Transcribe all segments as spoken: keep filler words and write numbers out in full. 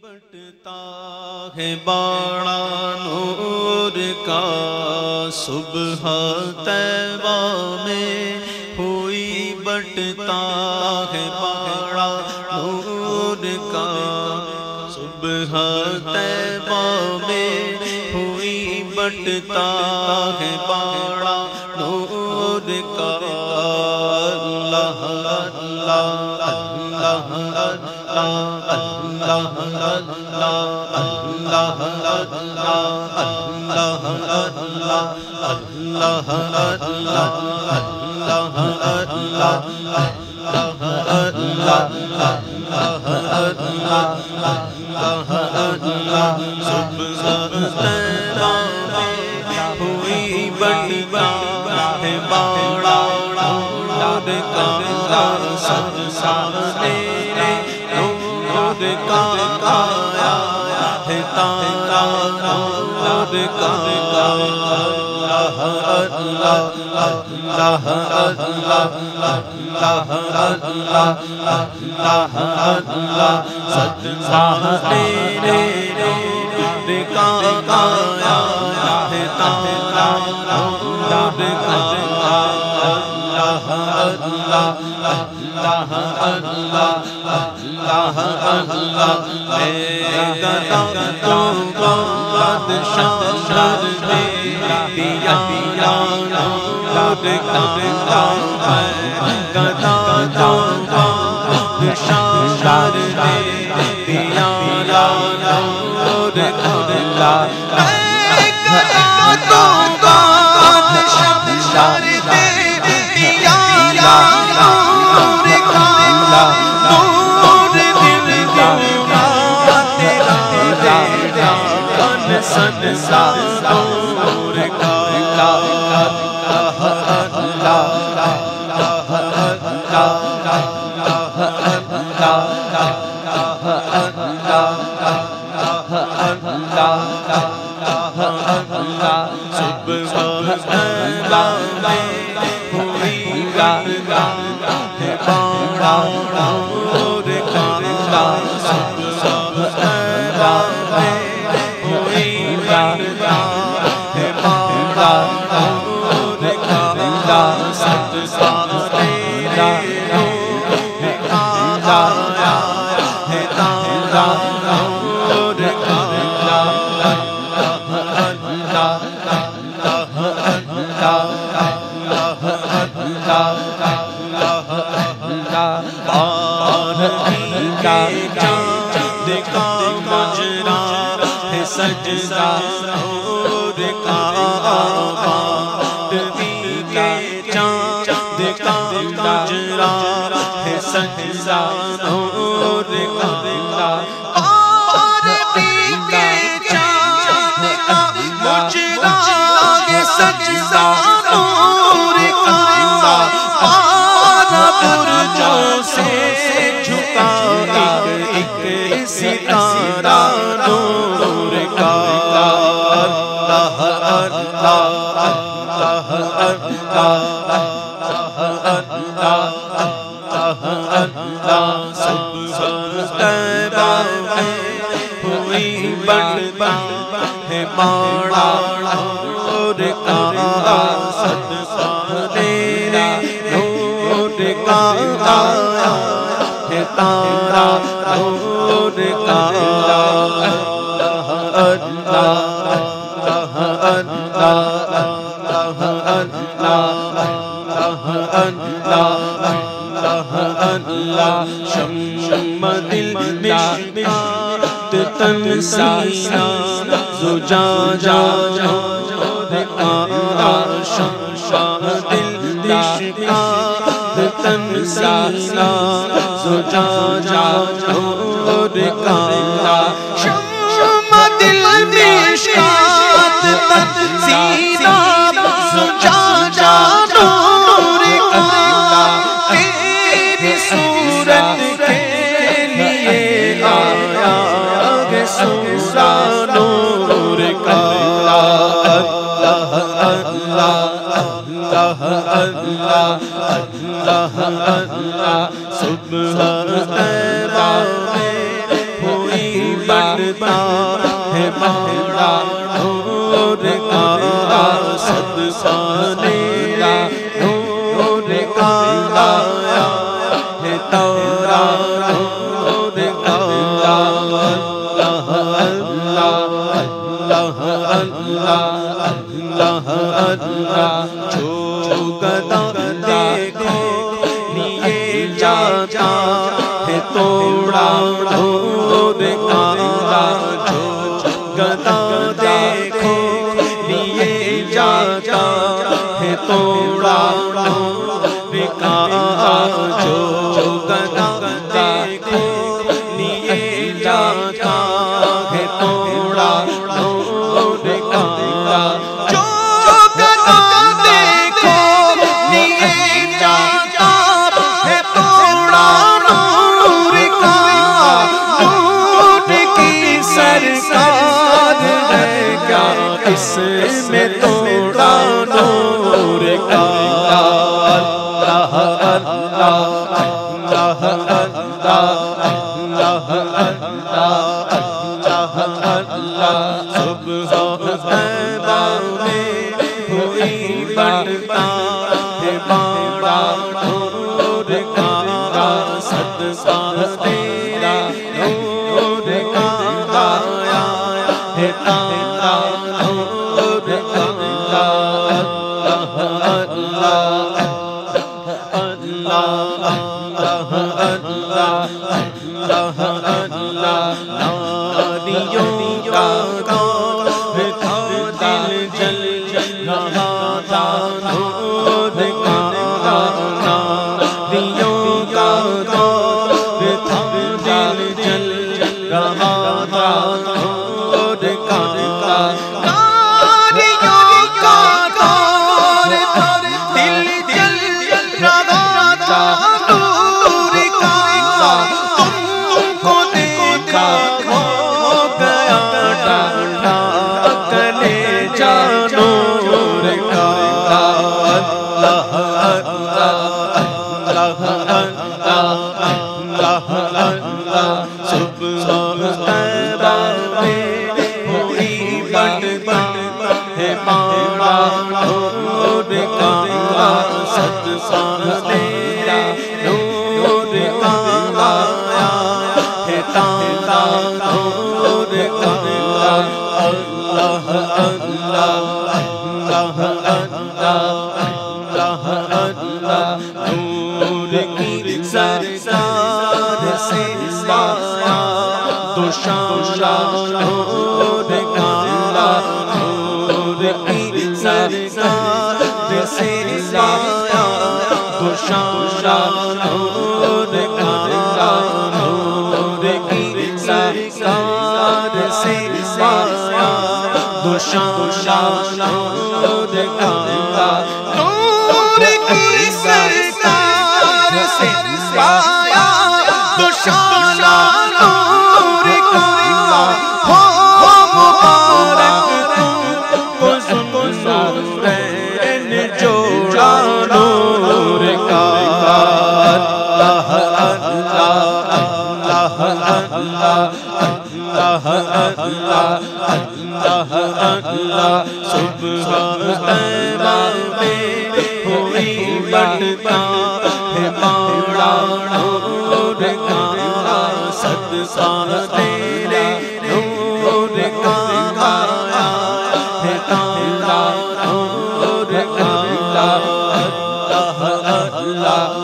بٹتا ہے بڑا نور کا صبح طیبہ میں ہوئی بٹتا ہے بڑا نور کا صبح طیبہ میں ہوئی بٹتا ہے بڑا نور کا اللہ اللہ اللہ اللہ اللہ اللہ ہوئی بٹتا ہے بڑا نور کا سب سامنے نور کا آیا ہے تارا نور کا اللہ اللہ اللہ اللہ اللہ اللہ اللہ سب سامنے نور کا آیا ہے تارا نور کا اللہ اللہ اللہ اللہ اللہ اللہ اے گدا تو بادشاہ شر میں دیا نور کا ہے گدا تو بادشاہ شر میں دیا نور کا اے گدا تو بادشاہ شر میں دیا نور کا نور دل کا تیرا تیرا من سن سا نور کا اللہ اللہ سجدہ نور کا آبادی کے چاند کا مجرا ہے سجدہ نور کا آبادی کے چاند کا مجرا ہے سجدہ نور کا آنا برجوں سے جھکا ایک ستارہ نور کا اللہ اللہ اللہ اللہ سب طیبہ میں ہوئی بٹتا ہے بڑا نور کا سب سامنے نور کا آیا ہے تارا نور کا اللہ اللہ اللہ شمع دل مشکات تن سینا زجاجہ نور کا شمع دل مشکات تن سینا زجاجہ نور کا شمع دل مشکات تن سینا زجاجہ نور کا تیری صورت کے لیے آیا ہے سورا نور کا اللہ اللہ اللہ اللہ اللہ اللہ صبح طیبہ میں ہوئی باڑا نور کا صدقہ تیرا نور کا آیا ہے تارا نور کا اللہ اللہ اللہ اللہ اللہ جو گدا دیکھو لیے جاتا ہے توڑا نور کا جو گدا دیکھو لیے جاتا ہے توڑا نور کا جو گدا دیکھو لیے جاتا ہے توڑا نور کا جو گدا دیکھو لیے جاتا ہے توڑا نور کا نور کی سرکار ہے کیا اس میں توڑا نور کا اللہ اللہ اللہ اللہ اللہ اللہ صبح طیبہ میں ہوئی بڑھتا ہے باڑا نور کا صدقہ تیرا نور کا آیا ہے تارا نور کا اللہ اللہ اللہ اللہ اللہ اللہ ناریوں کا گور تھا دل جل رہا تھا نور کا ناریوں کا گور تھا دل جل رہا تھا نور کا ناریوں کا گور تھا دل جل رہا تھا نور کا تم کو دیکھا ہو گیا ڈالا کلے جا نور کا اللہ اللہ اللہ اللہ صبح طیبہ میں ہوئی بڑھتا ہے باڑا نور کا صدقہ تیرا نور کا آیا ہے تارا نور کا اللہ اللہ اللہ اللہ اللہ نور کی سرکار سے سایہ دوشالا نور کا نور کی سرکار سے سایہ دوشالا نور کا نور کی سرکار سے سایہ دوشالا نور کا نور کی سرکار سے سایہ دوشالا نور کا ہو مبارک تم کو ذوالنورین جوڑا نور کا اللہ اللہ اللہ اللہ اللہ اللہ صبح طیبہ میں ہوئی بڑھتا ہے باڑا نور کا صدقہ تیرے نور کا آیا ہے تارا نور کا اللہ اللہ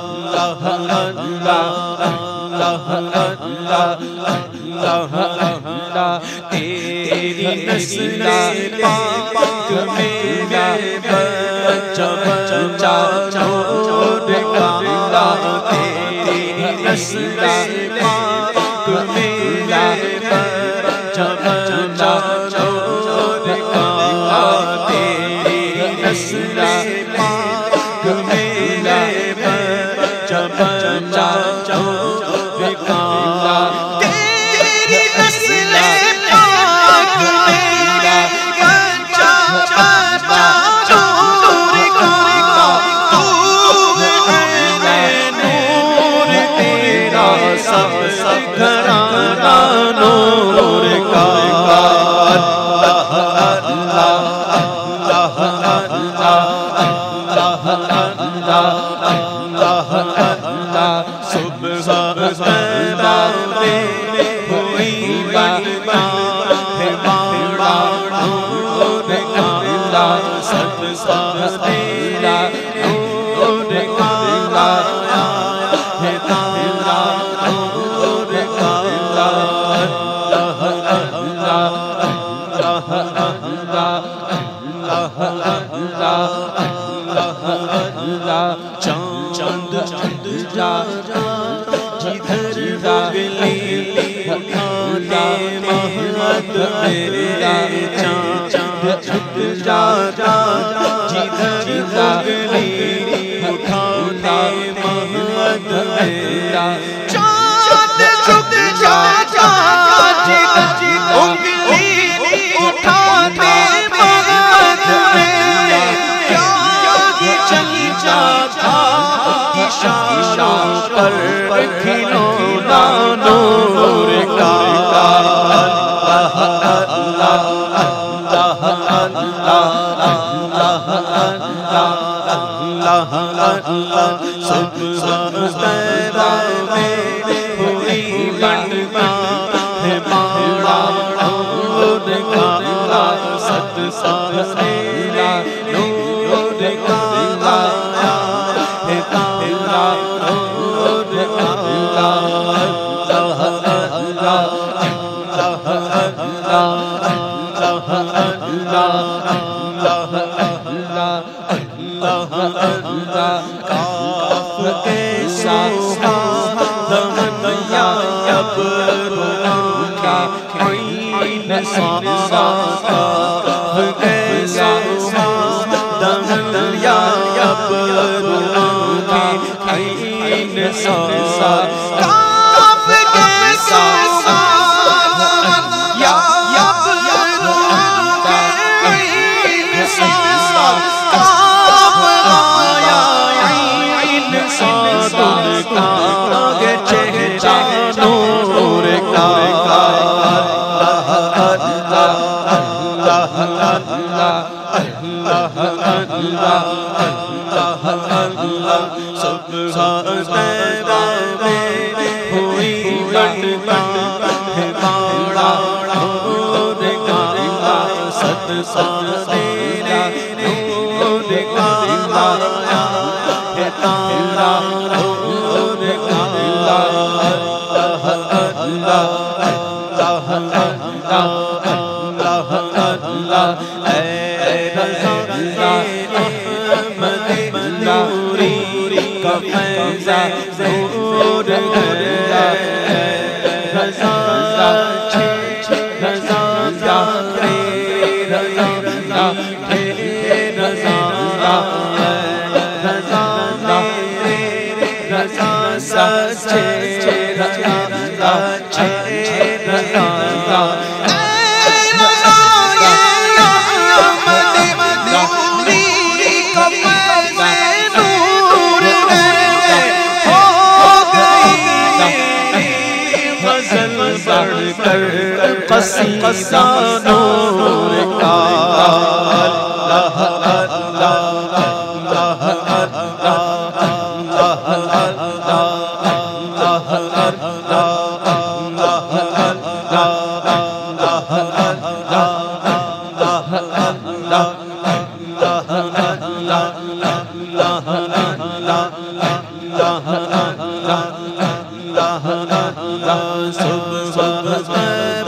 اللہ اللہ تیری نسل پاک میرا بچہ بچہ نور کا تیری نسل پاک میرا بچہ بچہ نور کا تیری نسل پاک میرا بچہ بچہ نور کا تیری نسل پاک میرا بچہ بچہ نور کا تو ہے نور تیرا سب گھرانہ نور کا میرا چاند چھپ جاتا جدھر انگلی اٹھاتے مہد میرا چاند چھپ جاتا جدھر انگلی اٹھاتے مہد میرے پیار چل جاتا اشارہ پر کھلونا نور کا سبحان تیرا میں ہوئی بنتا ہے باڑا نور کا ست سال میرا نور کا آیا ہے تیرا نور کا اللہ اللہ کاف کے ساتھ دمن یا ابرو کا عین سارا کاف کے ساتھ دمن یا ابرو کا عین سارا کاف کے ساتھ یا ابرو کا عین سارا کاف آیا عین سادر کا چہرہ نور کا سبحان تیرا میں ہوئی بنتا ہے باڑا نور کا ست سال میرا نور کا آیا ہے تیرا نور کا اللہ اللہ اللہ اے رضا احمد نوری کا فیضان نور ہے رضا رضا رضا رضا رضا رضا سچے رضا اچھے رضا قصیدہ نور کا اللہ اللہ اللہ سب سب